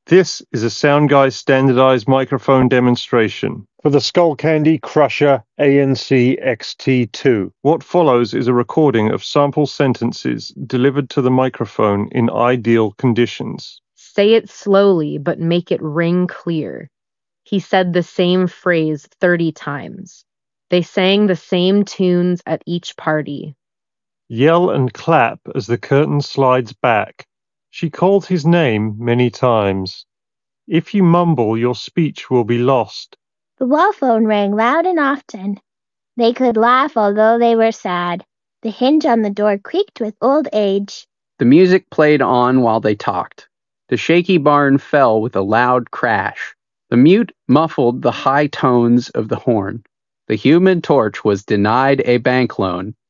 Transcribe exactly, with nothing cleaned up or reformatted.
This is a Soundguy standardized microphone demonstration for the Skullcandy Crusher A N C X T two. What follows is a recording of sample sentences delivered to the microphone in ideal conditions. Say it slowly, but make it ring clear. He said the same phrase thirty times. They sang the same tunes at each party. Yell and clap as the curtain slides back. She called his name many times. If you mumble, your speech will be lost. The wall phone rang loud and often. They could laugh although they were sad. The hinge on the door creaked with old age. The music played on while they talked. The shaky barn fell with a loud crash. The mute muffled the high tones of the horn. The Human Torch was denied a bank loan.